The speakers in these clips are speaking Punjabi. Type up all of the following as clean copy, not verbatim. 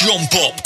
Jump up.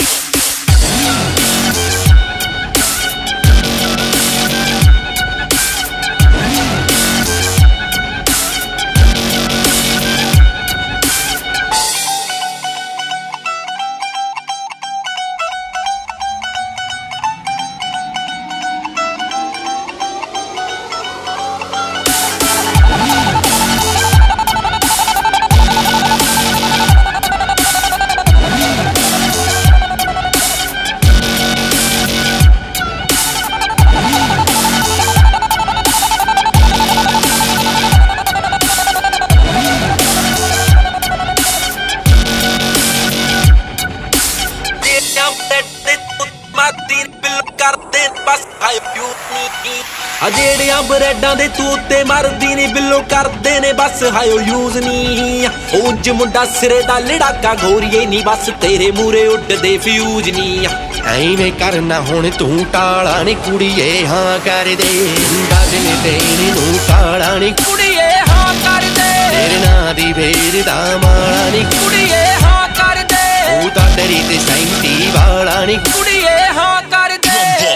ਜਿਹੜੀਆਂ ਬਰੈਡਾਂ ਦੇ ਤੂੰ ਉੱਤੇ ਮਰਦੀ ਨੀ ਬਿੱਲੋ ਕਰਦੇ ਨੇ ਬਸ ਹਾਇਓ ਯੂਜ਼ ਨੀ ਉਂਝ ਮੁੰਡਾ ਸਿਰੇ ਦਾ ਲੜਾਕਾ ਗੋਰੀਏ ਨੀ ਬਸ ਤੇਰੇ ਮੂਰੇ ਉੱਡਦੇ ਫਿਊਜ਼ ਨੀ ਐਵੇਂ ਕਰਨਾ ਹੁਣ ਤੂੰ ਟਾਲਾ ਨੀ ਕੁੜੀਏ ਹਾਂ ਕਰ ਦੇ ਡਾਜਨੇ ਤੇਰੀ ਨੂੰ ਟਾਲਾ ਨੀ ਕੁੜੀਏ ਹਾਂ ਕਰ ਦੇ ਤੇਰੇ ਨਾਂ ਦੀ ਫੇਰ ਦਾ ਮਾਲਾ ਨੀ ਕੁੜੀਏ ਹਾਂ ਕਰ ਦੇ ਉਹ ਤਾਂ ਤੇਰੀ ਤੇ ਸੈਂਤੀ ਵਾਲਾ ਨੀ ਕੁੜੀਏ ਹਾਂ ਕਰ ਦੇ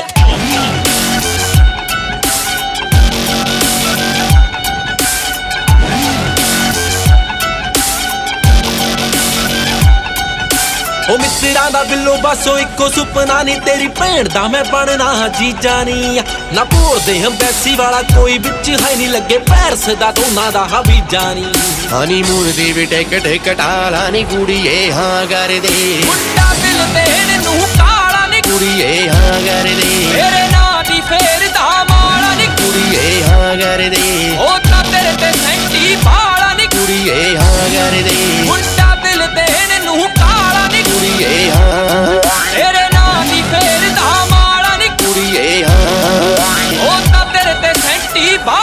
ਉਹ ਮਿੱਤਰਾਂ ਦਾ ਬਿੱਲੋ ਬਸੋ ਇੱਕੋ ਸੁਪਨਾ ਨੀ ਤੇਰੀ ਭੈਣ ਦਾ ਮੈਂ ਬਣਨਾ ਜੀਜਾ ਨੀ ਨਾ ਭੋਰਦੇ ਹੰਬੈਸੀ ਵਾਲਾ ਕੋਈ ਵਿੱਚ ਹੈ ਨੀ ਲੱਗੇ ਪੈਰਸ ਦਾ ਦੋਨਾਂ ਦਾ ਹਵੀਜਾ ਨੀ ਹਨੀਮੂਨ ਦੀ ਵੀ ਟਿਕਟ ਕਟਾਲਾ ਨੀ ਕੁੜੀਏ ਹਾਂ ਕਰ ਦੇ ਮੁੰਡਾ ਦਿਲ ਦੇਣ ਨੂੰ ਕਾਲਾ ਨੀ ਕੁੜੀਏ ਹਾਂ ਕਰ ਦੇ ਤੇਰੇ ਨਾਂ ਦੀ ਫੇਰ ਦਾ ਮਾਲਾ ਨੀ ਕੁੜੀਏ ਹਾਂ ਕਰ ਦੇ ਉਹ ਤਾਂ ਤੇਰੇ ਤੇ ਸੈਂਟੀ ਬਾਲਾ ਨੀ ਕੁੜੀਏ ਹਾਂ ਕਰ ਦੇ ਮੁੰਡਾ ਦਿਲ ਦੇਣ ਨੂੰ ਕਾਲਾ ਨੀ ਕੁੜੀਏ ਹਾਂ ਤੇਰੇ ਨਾਂ ਦੀ ਫੇਰ ਦਾ ਮਾਲਾ ਨੀ ਕੁੜੀਏ ਹਾਂ ਉਹ ਤਾਂ ਤੇਰੇ ਤੇ ਸੈਂਟੀ